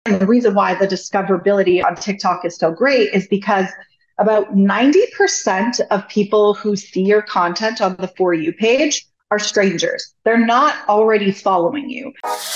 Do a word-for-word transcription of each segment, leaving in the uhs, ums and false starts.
the reason why the discoverability on TikTok is so great is because about ninety percent of people who see your content on the For You page are strangers. They're not already following you.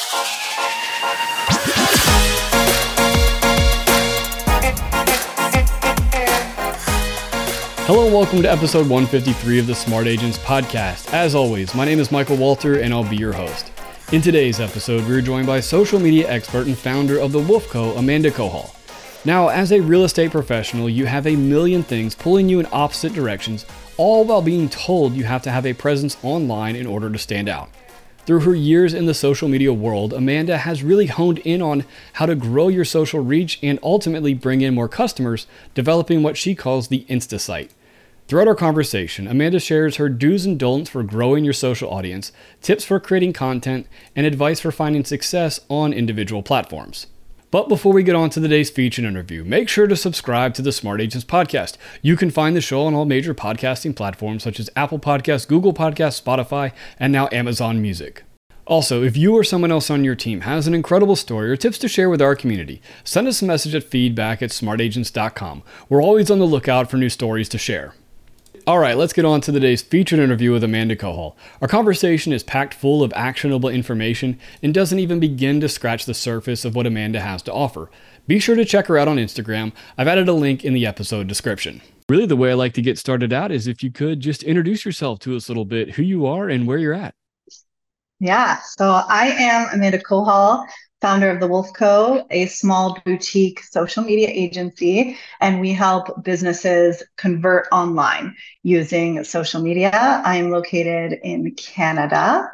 Hello and welcome to episode one fifty-three of the Smart Agents podcast. As always, my name is Michael Walter and I'll be your host. In today's episode, we're joined by social media expert and founder of The Wolf Co., Amanda Kohal. Now, as a real estate professional, you have a million things pulling you in opposite directions, all while being told you have to have a presence online in order to stand out. Through her years in the social media world, Amanda has really honed in on how to grow your social reach and ultimately bring in more customers, developing what she calls the Insta site. Throughout our conversation, Amanda shares her do's and don'ts for growing your social audience, tips for creating content, and advice for finding success on individual platforms. But before we get on to today's featured interview, make sure to subscribe to the Smart Agents podcast. You can find the show on all major podcasting platforms such as Apple Podcasts, Google Podcasts, Spotify, and now Amazon Music. Also, if you or someone else on your team has an incredible story or tips to share with our community, send us a message at feedback at smart agents dot com. We're always on the lookout for new stories to share. All right, let's get on to today's featured interview with Amanda Kohal. Our conversation is packed full of actionable information and doesn't even begin to scratch the surface of what Amanda has to offer. Be sure to check her out on Instagram. I've added a link in the episode description. Really, the way I like to get started out is if you could just introduce yourself to us a little bit, who you are and where you're at. Yeah, so I am Amanda Kohal, founder of The Wolf Co., a small boutique social media agency, and we help businesses convert online using social media. I am located in Canada,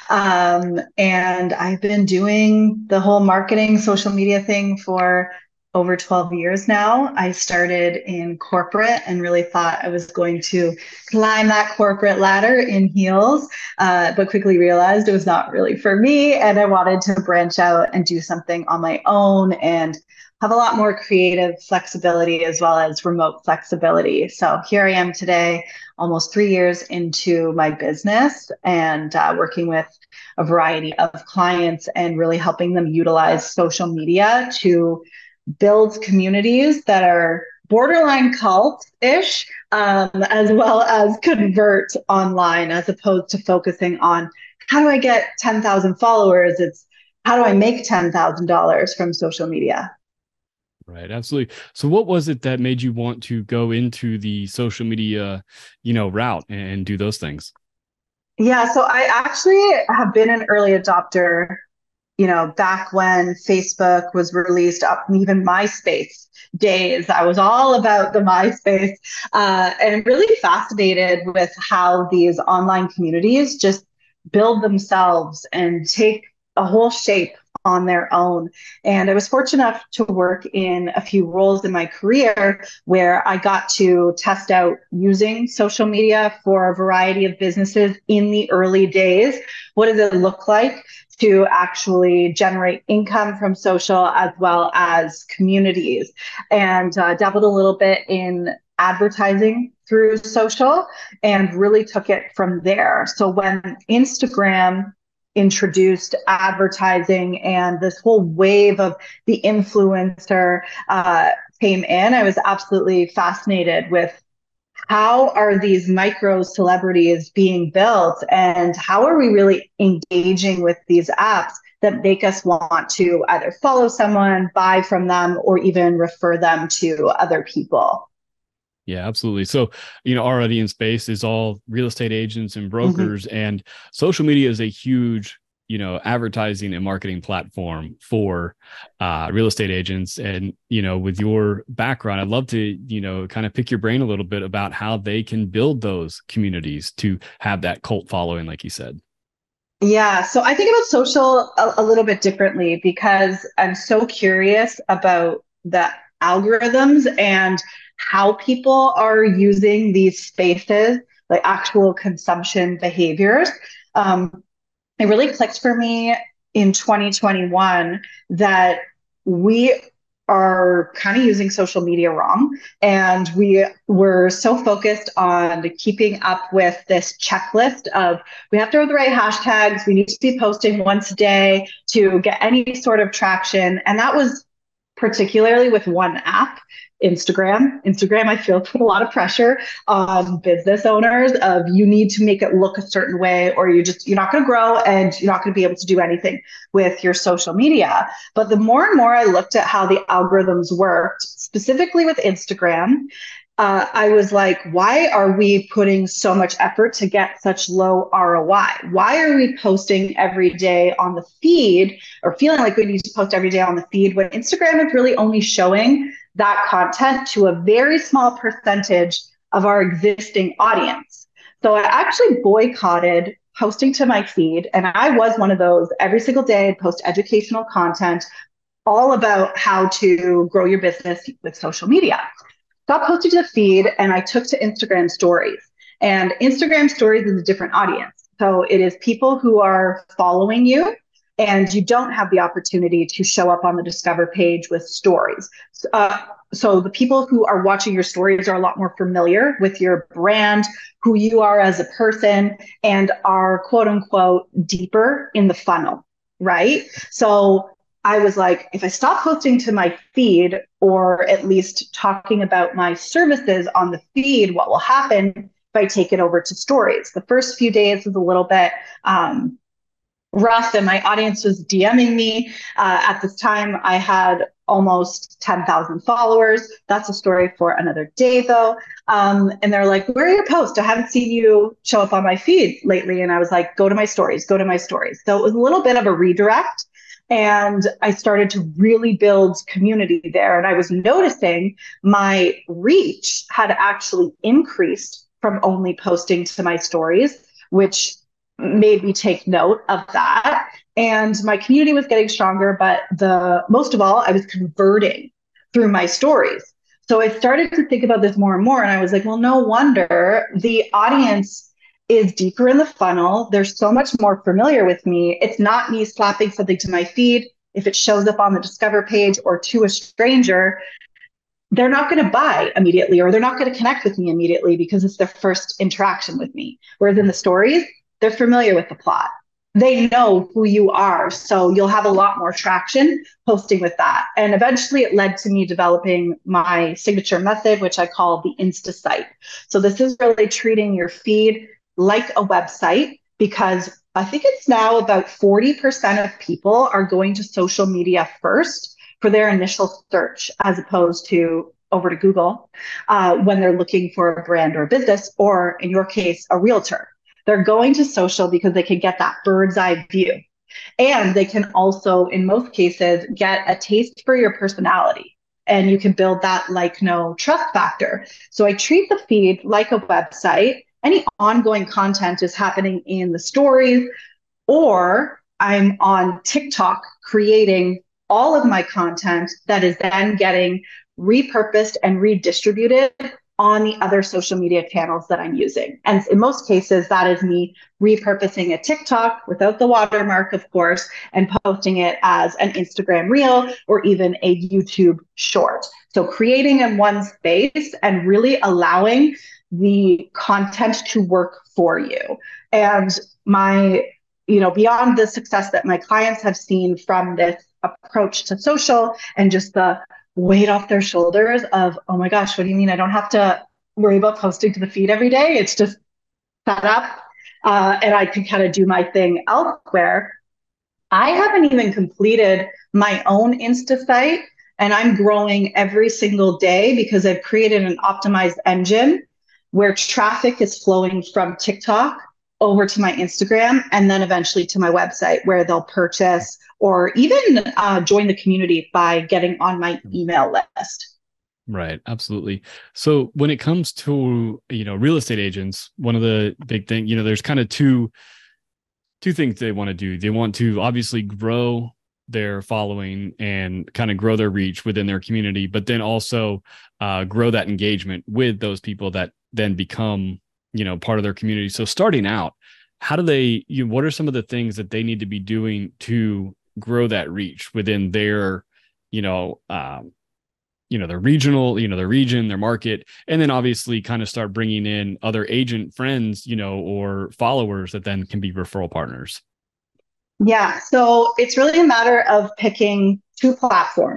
um, and I've been doing the whole marketing social media thing for over twelve years now. I started in corporate and really thought I was going to climb that corporate ladder in heels, uh, but quickly realized it was not really for me. And I wanted to branch out and do something on my own and have a lot more creative flexibility as well as remote flexibility. So here I am today, almost three years into my business and uh, working with a variety of clients and really helping them utilize social media to build communities that are borderline cult-ish, um, as well as convert online, as opposed to focusing on how do I get ten thousand followers? It's how do I make ten thousand dollars from social media? Right, absolutely. So what was it that made you want to go into the social media, you know, route and do those things? Yeah, so I actually have been an early adopter, you know, back when Facebook was released, up even MySpace days. I was all about the MySpace, uh, and really fascinated with how these online communities just build themselves and take a whole shape on their own. And I was fortunate enough to work in a few roles in my career where I got to test out using social media for a variety of businesses in the early days. What does it look like to actually generate income from social as well as communities? And uh, dabbled a little bit in advertising through social and really took it from there. So when Instagram introduced advertising and this whole wave of the influencer uh, came in, I was absolutely fascinated with how are these micro celebrities being built and how are we really engaging with these apps that make us want to either follow someone, buy from them, or even refer them to other people. Yeah, absolutely. So, you know, our audience base is all real estate agents and brokers, mm-hmm. and social media is a huge, you know, advertising and marketing platform for uh, real estate agents. And, you know, with your background, I'd love to, you know, kind of pick your brain a little bit about how they can build those communities to have that cult following, like you said. Yeah, so I think about social a, a little bit differently because I'm so curious about the algorithms and how people are using these spaces, like actual consumption behaviors. Um, it really clicked for me in twenty twenty-one that we are kind of using social media wrong. And we were so focused on keeping up with this checklist of we have to have the right hashtags. We need to be posting once a day to get any sort of traction. And that was particularly with one app, Instagram. Instagram, I feel, put a lot of pressure on business owners of you need to make it look a certain way, or you just you're not going to grow and you're not going to be able to do anything with your social media. But the more and more I looked at how the algorithms worked, specifically with Instagram, uh, I was like, why are we putting so much effort to get such low R O I? Why are we posting every day on the feed or feeling like we need to post every day on the feed when Instagram is really only showing that content to a very small percentage of our existing audience? So I actually boycotted posting to my feed. And I was one of those every single day, I'd post educational content all about how to grow your business with social media. Got posted to the feed and I took to Instagram stories. And Instagram stories is a different audience. So it is people who are following you and you don't have the opportunity to show up on the Discover page with stories. Uh, so the people who are watching your stories are a lot more familiar with your brand, who you are as a person, and are quote unquote deeper in the funnel, right? So I was like, if I stop posting to my feed or at least talking about my services on the feed, what will happen if I take it over to stories? The first few days was a little bit um, rough and my audience was DMing me. Uh, at this time, I had almost ten thousand followers. That's a story for another day though. Um, and they're like, where are your posts? I haven't seen you show up on my feed lately. And I was like, go to my stories, go to my stories. So it was a little bit of a redirect. And I started to really build community there. And I was noticing my reach had actually increased from only posting to my stories, which made me take note of that. And my community was getting stronger, but the most of all, I was converting through my stories. So I started to think about this more and more. And I was like, well, no wonder the audience is deeper in the funnel. They're so much more familiar with me. It's not me slapping something to my feed. If it shows up on the Discover page or to a stranger, they're not going to buy immediately or they're not going to connect with me immediately because it's their first interaction with me. Whereas in the stories, they're familiar with the plot. They know who you are. So you'll have a lot more traction posting with that. And eventually it led to me developing my signature method, which I call the Insta site. So this is really treating your feed like a website, because I think it's now about forty percent of people are going to social media first for their initial search, as opposed to over to Google uh, when they're looking for a brand or business, or in your case, a realtor. They're going to social because they can get that bird's eye view. And they can also, in most cases, get a taste for your personality. And you can build that like no trust factor. So I treat the feed like a website. Any ongoing content is happening in the stories, or I'm on TikTok creating all of my content that is then getting repurposed and redistributed on the other social media channels that I'm using. And in most cases, that is me repurposing a TikTok without the watermark, of course, and posting it as an Instagram reel or even a YouTube short. So creating in one space and really allowing the content to work for you. And my, you know, beyond the success that my clients have seen from this approach to social and just the weight off their shoulders of, oh my gosh, what do you mean I don't have to worry about posting to the feed every day? It's just set up uh, and I can kind of do my thing elsewhere. I haven't even completed my own Insta site, and I'm growing every single day because I've created an optimized engine where traffic is flowing from TikTok over to my Instagram and then eventually to my website where they'll purchase or even uh, join the community by getting on my email list. Right. Absolutely. So when it comes to, you know, real estate agents, one of the big things, you know, there's kind of two, two things they want to do. They want to obviously grow their following and kind of grow their reach within their community, but then also uh, grow that engagement with those people that then become, you know, part of their community. So starting out, how do they, you, what are some of the things that they need to be doing to grow that reach within their, you know, um, you know, their regional, you know, their region, their market, and then obviously kind of start bringing in other agent friends, you know, or followers that then can be referral partners? Yeah. So it's really a matter of picking two platforms.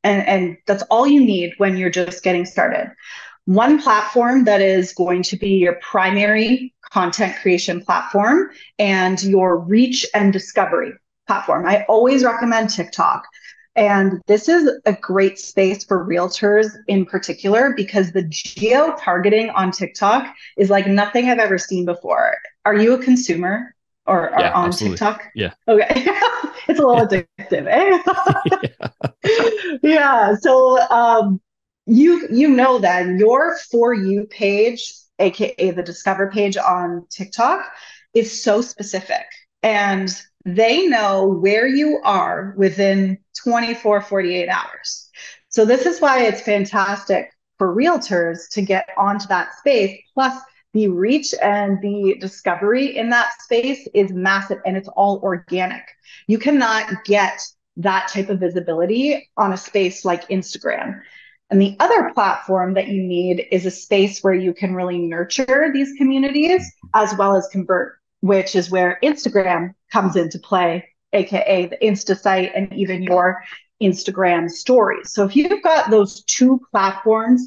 And, and that's all you need when you're just getting started. One platform that is going to be your primary content creation platform and your reach and discovery platform. I always recommend TikTok. And this is a great space for realtors in particular because the geo targeting on TikTok is like nothing I've ever seen before. Are you a consumer or are Yeah, on absolutely. TikTok? Yeah. Okay. It's a little addictive, eh? Yeah. Yeah. So um, you you know then your For You page, aka the Discover page on TikTok, is so specific. And they know where you are within twenty-four, forty-eight hours. So this is why it's fantastic for realtors to get onto that space. Plus, the reach and the discovery in that space is massive and it's all organic. You cannot get that type of visibility on a space like Instagram. And the other platform that you need is a space where you can really nurture these communities as well as convert, which is where Instagram comes into play, aka the Insta site and even your Instagram stories. So if you've got those two platforms,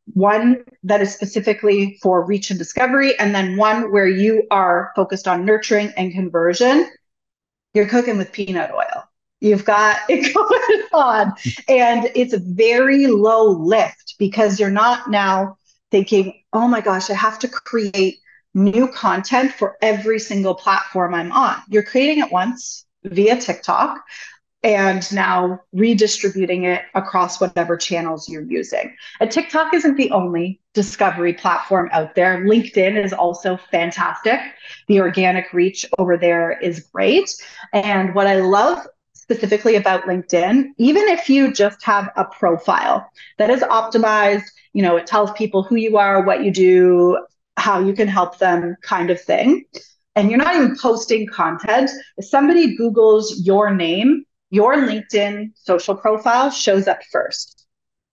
one that is specifically for reach and discovery, and then one where you are focused on nurturing and conversion, you're cooking with peanut oil. You've got it going on. And it's very low lift because you're not now thinking, oh my gosh, I have to create new content for every single platform I'm on. You're creating it once via TikTok and now redistributing it across whatever channels you're using. And TikTok isn't the only discovery platform out there. LinkedIn is also fantastic. The organic reach over there is great. And what I love specifically about LinkedIn, even if you just have a profile that is optimized, you know, it tells people who you are, what you do, how you can help them kind of thing. And you're not even posting content. If somebody Googles your name, your LinkedIn social profile shows up first.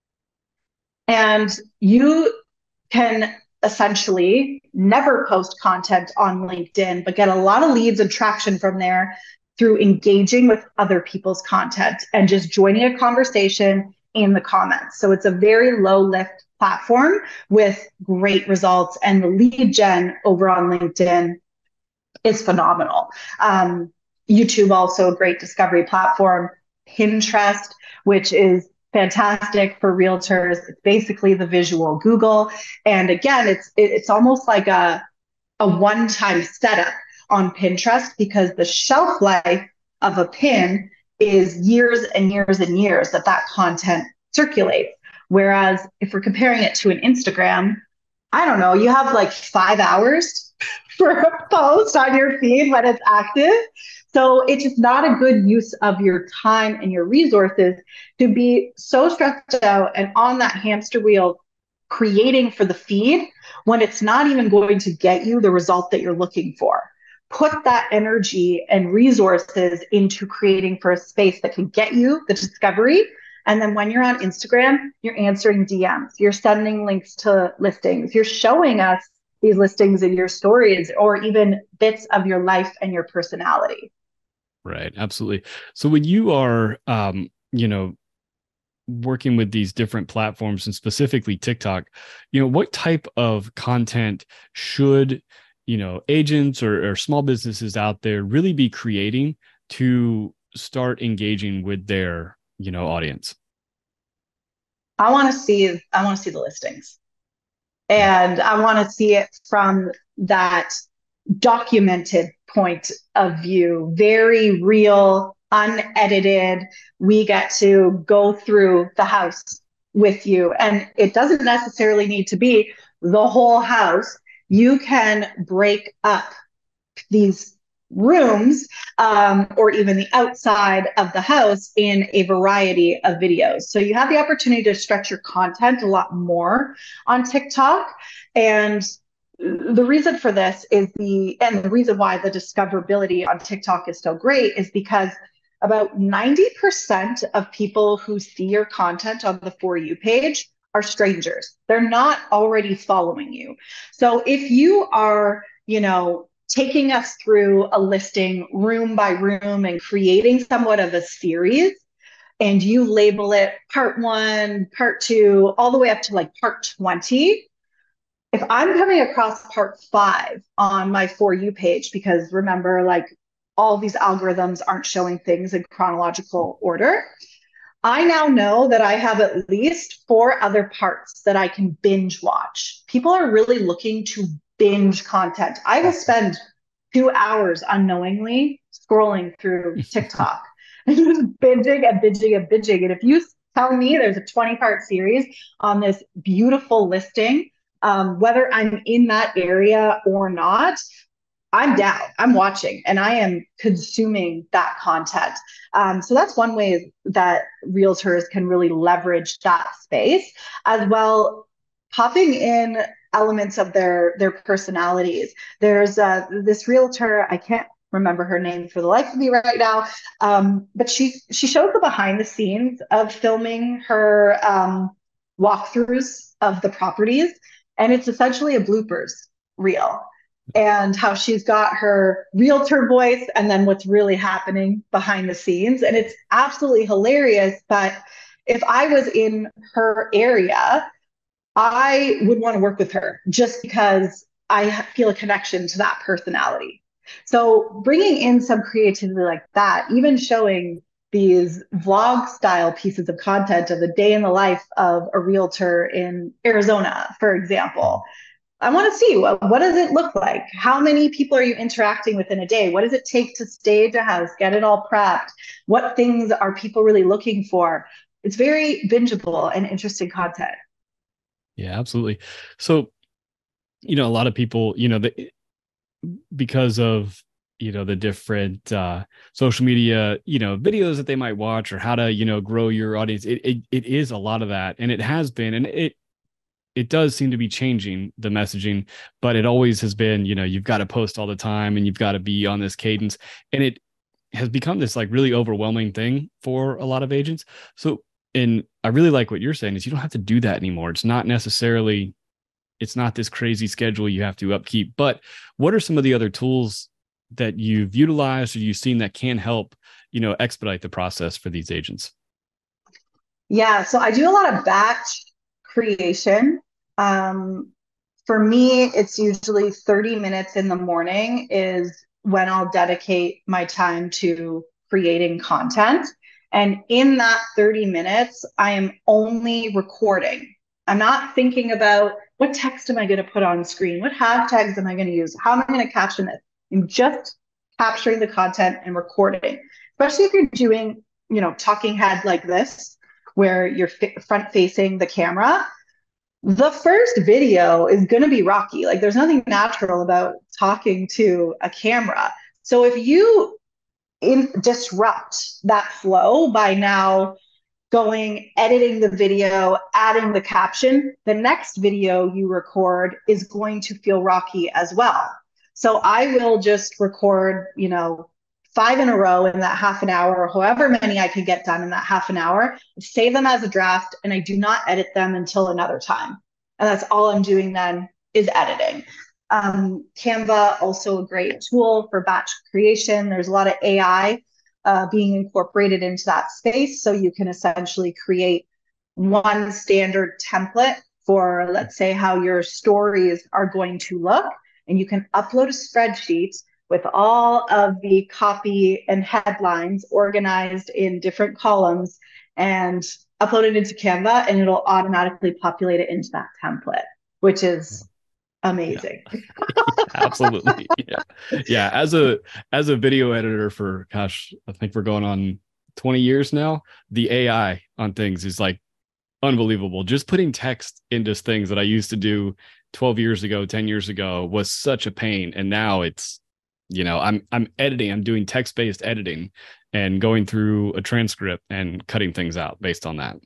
And you can essentially never post content on LinkedIn, but get a lot of leads and traction from there through engaging with other people's content and just joining a conversation in the comments. So it's a very low lift platform with great results. And the lead gen over on LinkedIn is phenomenal. Um, YouTube, also a great discovery platform. Pinterest, which is fantastic for realtors. It's basically the visual Google. And again, it's it's almost like a, a one-time setup on Pinterest because the shelf life of a pin is years and years and years that that content circulates. Whereas if we're comparing it to an Instagram, I don't know, you have like five hours for a post on your feed when it's active. So it's just not a good use of your time and your resources to be so stressed out and on that hamster wheel creating for the feed when it's not even going to get you the result that you're looking for. Put that energy and resources into creating for a space that can get you the discovery. And then when you're on Instagram, you're answering D Ms, you're sending links to listings, you're showing us these listings in your stories or even bits of your life and your personality. Right. Absolutely. So when you are, um, you know, working with these different platforms and specifically TikTok, you know, what type of content should, you know, agents or, or small businesses out there really be creating to start engaging with their, you know, audience? I want to see, I want to see the listings. And I want to see it from that documented point of view, very real, unedited. We get to go through the house with you. And it doesn't necessarily need to be the whole house. You can break up these rooms um, or even the outside of the house in a variety of videos. So you have the opportunity to stretch your content a lot more on TikTok. And the reason for this is the, and the reason why the discoverability on TikTok is so great is because about ninety percent of people who see your content on the For You page are strangers. They're not already following you. So if you are, you know, taking us through a listing room by room and creating somewhat of a series, and you label it part one, part two, all the way up to like part twenty. If I'm coming across part five on my For You page, because remember, like all these algorithms aren't showing things in chronological order, I now know that I have at least four other parts that I can binge watch. People are really looking to binge content. I will spend two hours unknowingly scrolling through TikTok and just binging and binging and binging. And if you tell me there's a twenty part series on this beautiful listing, um, whether I'm in that area or not, I'm down. I'm watching and I am consuming that content. Um, so that's one way that realtors can really leverage that space, as well, popping in elements of their their personalities. There's uh, this realtor, I can't remember her name for the life of me right now, um, but she she shows the behind the scenes of filming her um, walkthroughs of the properties, and it's essentially a bloopers reel, and how she's got her realtor voice and then what's really happening behind the scenes. And it's absolutely hilarious. But if I was in her area, I would want to work with her just because I feel a connection to that personality. So bringing in some creativity like that, even showing these vlog style pieces of content of the day in the life of a realtor in Arizona, for example, I want to see what, what does it look like? How many people are you interacting with in a day? What does it take to stage a house, get it all prepped? What things are people really looking for? It's very bingeable and interesting content. Yeah, absolutely. So, you know, a lot of people, you know, the, because of, you know, the different uh, social media, you know, videos that they might watch or how to, you know, grow your audience, it, it, it is a lot of that. And it has been, and it, it does seem to be changing the messaging, but it always has been, you know, you've got to post all the time and you've got to be on this cadence. And it has become this like really overwhelming thing for a lot of agents. So, and I really like what you're saying is you don't have to do that anymore. It's not necessarily, it's not this crazy schedule you have to upkeep. But what are some of the other tools that you've utilized or you've seen that can help, you know, expedite the process for these agents? Yeah, so I do a lot of batch creation. Um, for me, it's usually thirty minutes in the morning is when I'll dedicate my time to creating content. And in that thirty minutes, I am only recording. I'm not thinking about what text am I going to put on screen? What hashtags am I going to use? How am I going to caption this? I'm just capturing the content and recording, especially if you're doing, you know, talking head like this, where you're f- front facing the camera. The first video is going to be rocky. Like there's nothing natural about talking to a camera. So if you in, disrupt that flow by now going, editing the video, adding the caption, the next video you record is going to feel rocky as well. So I will just record, you know, five in a row in that half an hour, or however many I can get done in that half an hour, save them as a draft, and I do not edit them until another time. And that's all I'm doing then is editing. Um, Canva, also a great tool for batch creation. There's a lot of A I uh, being incorporated into that space. So you can essentially create one standard template for, let's say, how your stories are going to look. And you can upload a spreadsheet with all of the copy and headlines organized in different columns and upload it into Canva, and it'll automatically populate it into that template, which is amazing. Yeah. Absolutely. Yeah. Yeah. As a, as a video editor for, gosh, I think we're going on twenty years now. The A I on things is like unbelievable. Just putting text into things that I used to do twelve years ago, ten years ago was such a pain. And now it's, you know, I'm, I'm editing, I'm doing text-based editing and going through a transcript and cutting things out based on that.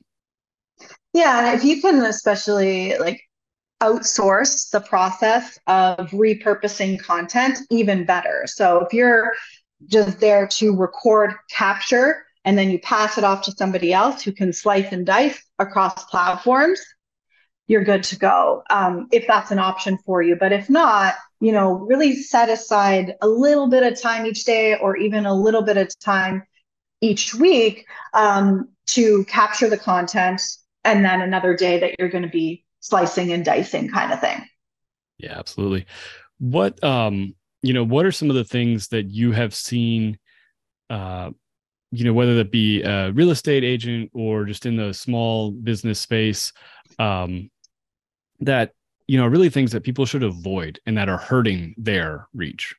Yeah. And if you can especially like outsource the process of repurposing content, even better. So if you're just there to record, capture, and then you pass it off to somebody else who can slice and dice across platforms, you're good to go, um, if that's an option for you. But if not, you know, really set aside a little bit of time each day or even a little bit of time each week, um, to capture the content, and then another day that you're going to be slicing and dicing kind of thing. Yeah, absolutely. What, um, you know, what are some of the things that you have seen, uh, you know, whether that be a real estate agent or just in the small business space, um, that, you know, really things that people should avoid and that are hurting their reach?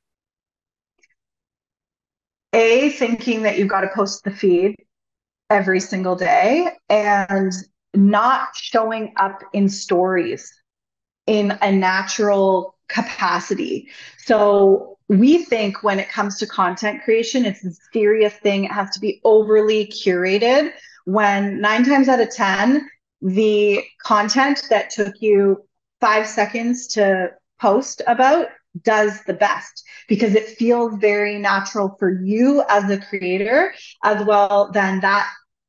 A, thinking that you've got to post the feed every single day and not showing up in stories in a natural capacity. So we think when it comes to content creation, it's a serious thing. It has to be overly curated when nine times out of ten, the content that took you five seconds to post about does the best because it feels very natural for you as a creator as well. Then that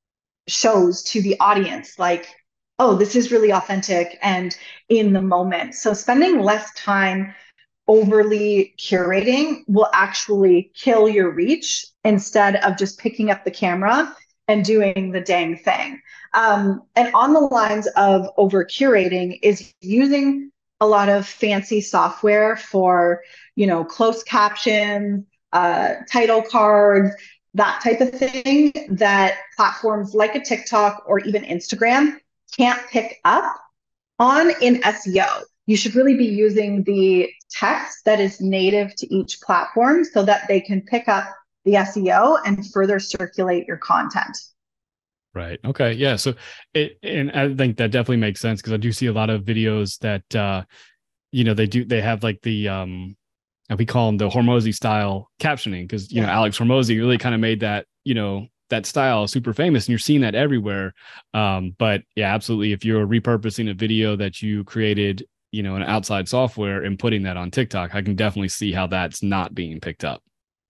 shows to the audience like, oh, this is really authentic and in the moment. So spending less time overly curating will actually kill your reach instead of just picking up the camera and doing the dang thing. Um, and on the lines of over curating is using a lot of fancy software for, you know, closed captions, uh, title cards, that type of thing that platforms like a TikTok or even Instagram can't pick up on in S E O. You should really be using the text that is native to each platform so that they can pick up the S E O and further circulate your content. Right. Okay. Yeah. So it, and I think that definitely makes sense because I do see a lot of videos that, uh, you know, they do, they have like the, um, and we call them the Hormozy style captioning because, you yeah. know, Alex Hormozy really kind of made that, you know, that style super famous and you're seeing that everywhere. Um, but yeah, absolutely. If you're repurposing a video that you created, you know, in outside software and putting that on TikTok, I can definitely see how that's not being picked up.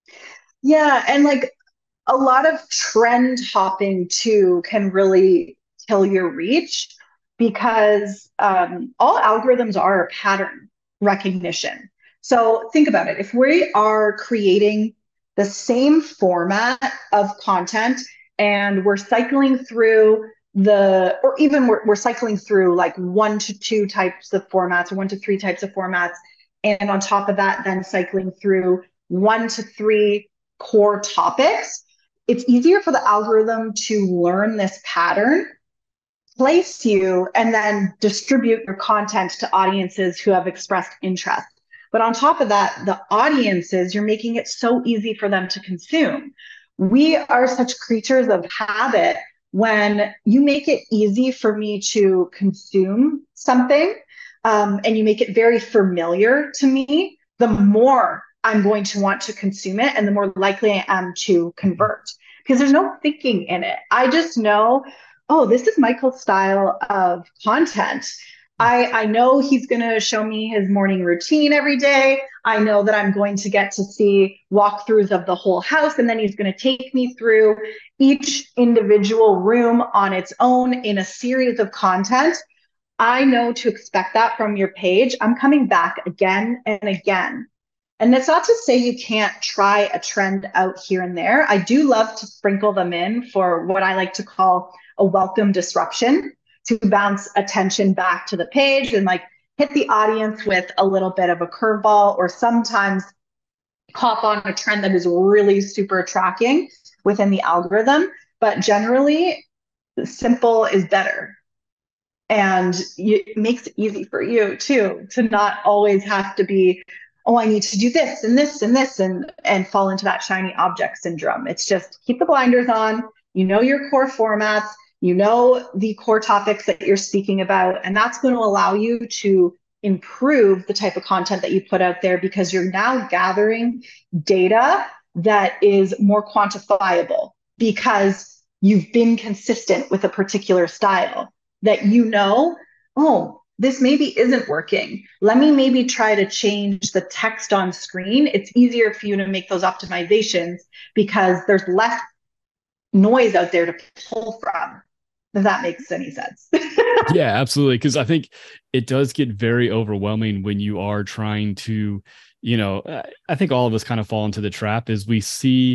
Yeah. And like a lot of trend hopping too can really kill your reach because um, all algorithms are pattern recognition. So think about it. If we are creating the same format of content and we're cycling through the, or even we're, we're cycling through like one to two types of formats or one to three types of formats. And on top of that, then cycling through one to three core topics, it's easier for the algorithm to learn this pattern, place you, and then distribute your content to audiences who have expressed interest. But on top of that, the audiences, you're making it so easy for them to consume. We are such creatures of habit. When you make it easy for me to consume something um, and you make it very familiar to me, the more I'm going to want to consume it and the more likely I am to convert because there's no thinking in it. I just know, oh, this is Michael's style of content. I, I know he's going to show me his morning routine every day. I know that I'm going to get to see walkthroughs of the whole house, and then he's going to take me through each individual room on its own in a series of content. I know to expect that from your page. I'm coming back again and again. And that's not to say you can't try a trend out here and there. I do love to sprinkle them in for what I like to call a welcome disruption to bounce attention back to the page and like hit the audience with a little bit of a curveball or sometimes hop on a trend that is really super tracking within the algorithm. But generally, simple is better. And it makes it easy for you too to not always have to be, oh, I need to do this and this and this and and fall into that shiny object syndrome. It's just keep the blinders on, you know your core formats, you know the core topics that you're speaking about, and that's going to allow you to improve the type of content that you put out there because you're now gathering data that is more quantifiable because you've been consistent with a particular style that you know, oh, this maybe isn't working. Let me maybe try to change the text on screen. It's easier for you to make those optimizations because there's less noise out there to pull from. If that makes any sense. Yeah, absolutely. Because I think it does get very overwhelming when you are trying to, you know, I think all of us kind of fall into the trap is we see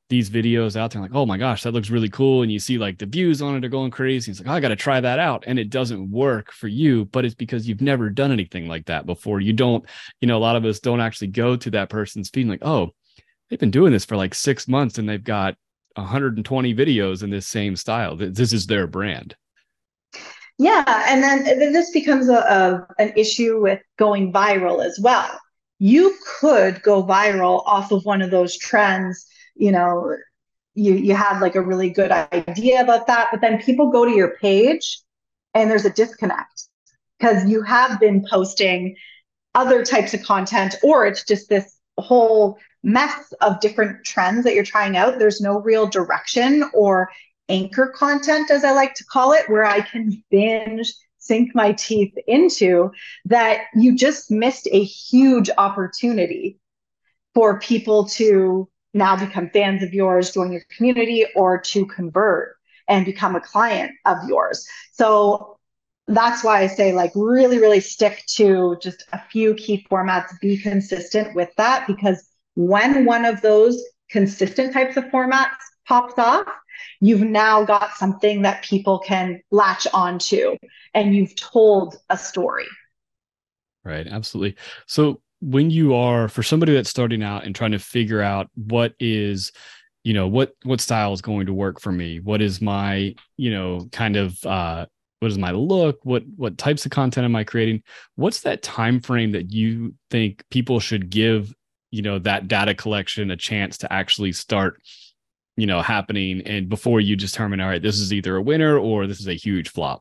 these videos out there like, oh my gosh, that looks really cool. And you see like the views on it are going crazy. It's like, oh, I got to try that out. And it doesn't work for you, but it's because you've never done anything like that before. You don't, you know, a lot of us don't actually go to that person's feed like, oh, they've been doing this for like six months and they've got one hundred twenty videos in this same style. This is their brand. Yeah. And then this becomes a, a an issue with going viral as well. You could go viral off of one of those trends, you know, you you had like a really good idea about that, but then people go to your page and there's a disconnect because you have been posting other types of content, or it's just this whole mess of different trends that you're trying out. There's no real direction or anchor content, as I like to call it, where I can binge, sink my teeth into, that you just missed a huge opportunity for people to now become fans of yours, join your community, or to convert and become a client of yours. So that's why I say, like, really, really stick to just a few key formats, be consistent with that, because when one of those consistent types of formats pops off, you've now got something that people can latch onto and you've told a story. Right. Absolutely. So when you are, for somebody that's starting out and trying to figure out what is, you know, what, what style is going to work for me, what is my, you know, kind of, uh, what is my look? What, what types of content am I creating? What's that time frame that you think people should give, you know, that data collection a chance to actually start, you know, happening, and before you determine, all right, this is either a winner or this is a huge flop?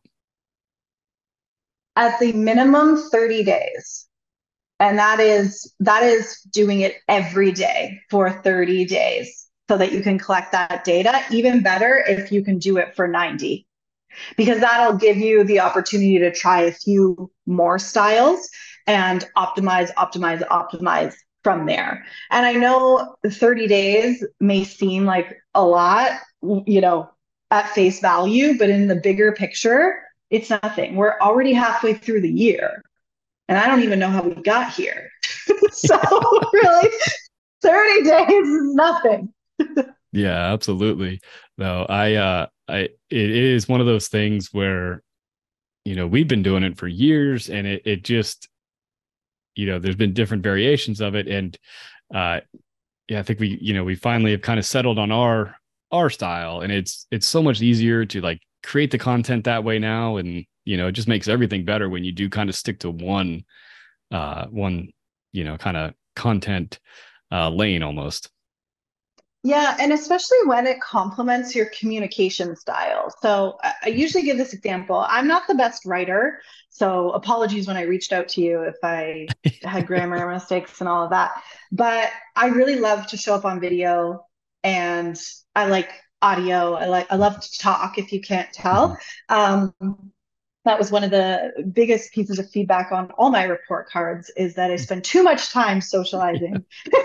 At the minimum, thirty days. And that is that is doing it every day for thirty days so that you can collect that data. Even better if you can do it for ninety, because that'll give you the opportunity to try a few more styles and optimize, optimize, optimize from there. And I know thirty days may seem like a lot, you know, at face value, but in the bigger picture, it's nothing. We're already halfway through the year, and I don't even know how we got here. So really, thirty days is nothing. Yeah, absolutely. No, I, uh, I, it is one of those things where, you know, we've been doing it for years, and it, it just, you know, there's been different variations of it. And, uh, yeah, I think we, you know, we finally have kind of settled on our, our style, and it's, it's so much easier to like create the content that way now. And, you know, it just makes everything better when you do kind of stick to one, uh, one, you know, kind of content, uh, lane almost. Yeah, and especially when it complements your communication style. So I I usually give this example. I'm not the best writer, so apologies when I reached out to you if I had grammar mistakes and all of that. But I really love to show up on video, and I like audio. I like I love to talk, if you can't tell. Mhm. Um, that was one of the biggest pieces of feedback on all my report cards, is that I spend too much time socializing.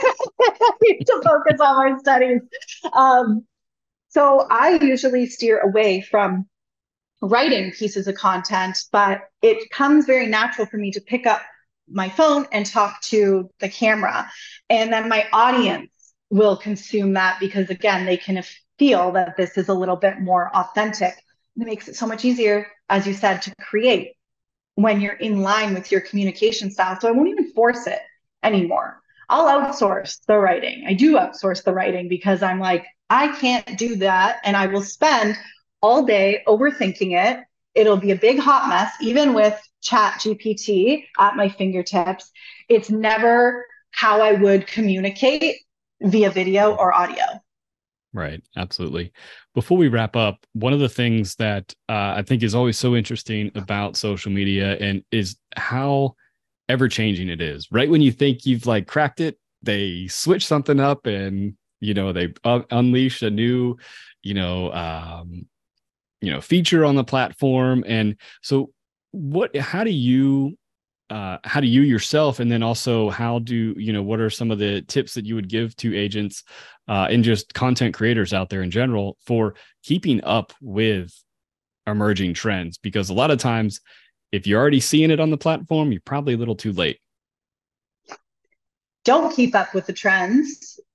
I need to focus on my studies. Um, so I usually steer away from writing pieces of content, but it comes very natural for me to pick up my phone and talk to the camera. And then my audience will consume that because, again, they can feel that this is a little bit more authentic. And it makes it so much easier, as you said, to create when you're in line with your communication style. So I won't even force it anymore. I'll outsource the writing. I do outsource the writing because I'm like, I can't do that. And I will spend all day overthinking it. It'll be a big hot mess, even with Chat G P T at my fingertips. It's never how I would communicate via video or audio. Right. Absolutely. Before we wrap up, one of the things that uh, I think is always so interesting about social media and is how ever changing it is. Right when you think you've like cracked it, they switch something up, and, you know, they uh, unleash a new, you know, um, you know, feature on the platform. And so what, how do you, uh, how do you yourself, and then also how do, you know, what are some of the tips that you would give to agents uh, and just content creators out there in general for keeping up with emerging trends? Because a lot of times, if you're already seeing it on the platform, you're probably a little too late. Don't keep up with the trends.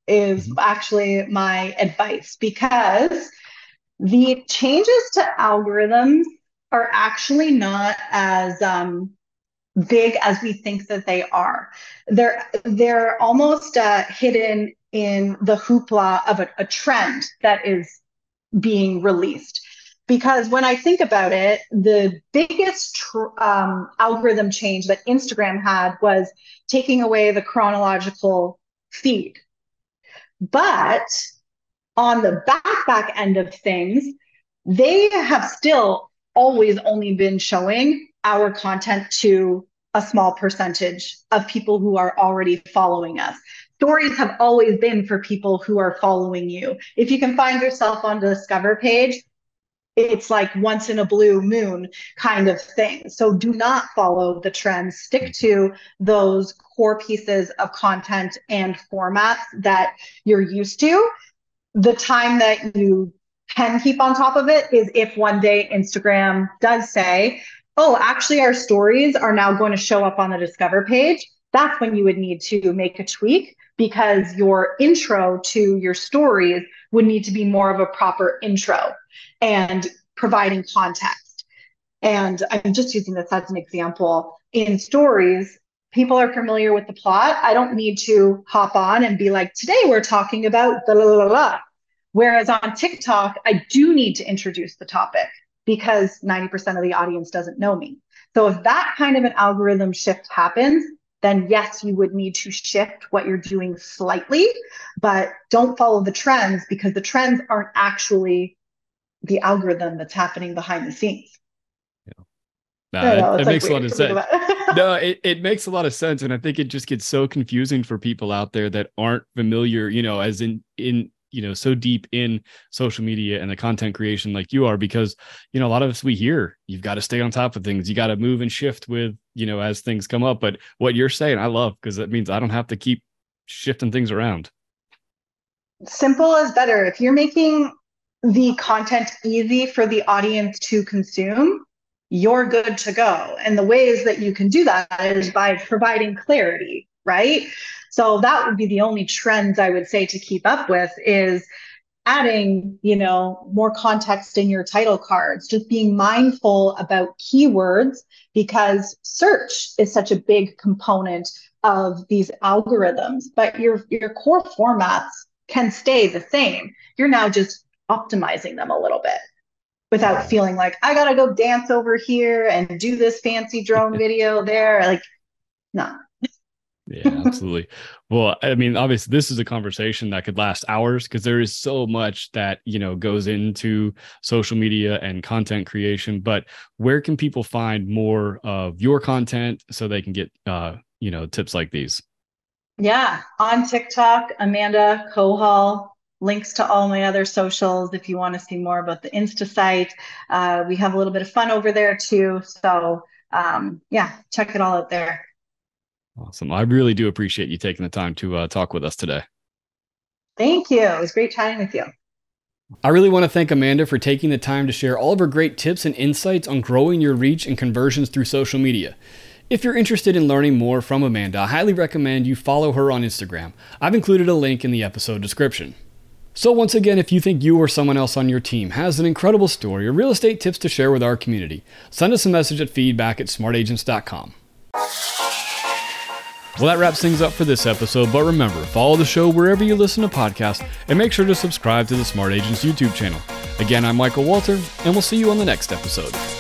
is Mhm. actually my advice, because the changes to algorithms are actually not as um, big as we think that they are. They're they're almost uh, hidden in the hoopla of a, a trend that is being released. Because when I think about it, the biggest tr- um, algorithm change that Instagram had was taking away the chronological feed. But on the back back end of things, they have still always only been showing our content to a small percentage of people who are already following us. Stories have always been for people who are following you. If you can find yourself on the Discover page, it's like once in a blue moon kind of thing. So do not follow the trends. Stick to those core pieces of content and formats that you're used to. The time that you can keep on top of it is if one day Instagram does say, oh, actually, our stories are now going to show up on the Discover page. That's when you would need to make a tweak, because your intro to your stories would need to be more of a proper intro and providing context. And I'm just using this as an example. In stories, people are familiar with the plot. I don't need to hop on and be like, today we're talking about the la la la. Whereas on TikTok, I do need to introduce the topic because ninety percent of the audience doesn't know me. So if that kind of an algorithm shift happens, then yes, you would need to shift what you're doing slightly, but don't follow the trends, because the trends aren't actually the algorithm that's happening behind the scenes. Yeah. No, I know, it, it's it like makes a lot weird of to think sense. about. No, it, it makes a lot of sense. And I think it just gets so confusing for people out there that aren't familiar, you know, as in, in, you know, so deep in social media and the content creation like you are, because, you know, a lot of us, we hear you've got to stay on top of things. You got to move and shift with, you know, as things come up. But what you're saying, I love, because that means I don't have to keep shifting things around. Simple is better. If you're making the content easy for the audience to consume, you're good to go. And the ways that you can do that is by providing clarity, right? So that would be the only trends I would say to keep up with, is adding, you know, more context in your title cards, just being mindful about keywords, because search is such a big component of these algorithms, but your your core formats can stay the same. You're now just optimizing them a little bit without Yeah. feeling like I gotta go dance over here and do this fancy drone video there. Like, no. Yeah, absolutely. Well, I mean, obviously, this is a conversation that could last hours, because there is so much that, you know, goes into social media and content creation. But where can people find more of your content so they can get, uh, you know, tips like these? Yeah, on TikTok, Amanda Kohal. Links to all my other socials if you want to see more about the Insta site. Uh, we have a little bit of fun over there too. So um, yeah, check it all out there. Awesome. I really do appreciate you taking the time to uh, talk with us today. Thank you. It was great chatting with you. I really want to thank Amanda for taking the time to share all of her great tips and insights on growing your reach and conversions through social media. If you're interested in learning more from Amanda, I highly recommend you follow her on Instagram. I've included a link in the episode description. So once again, if you think you or someone else on your team has an incredible story or real estate tips to share with our community, send us a message at feedback at smart agents dot com. Well, that wraps things up for this episode, but remember, follow the show wherever you listen to podcasts, and make sure to subscribe to the Smart Agents YouTube channel. Again, I'm Michael Walter, and we'll see you on the next episode.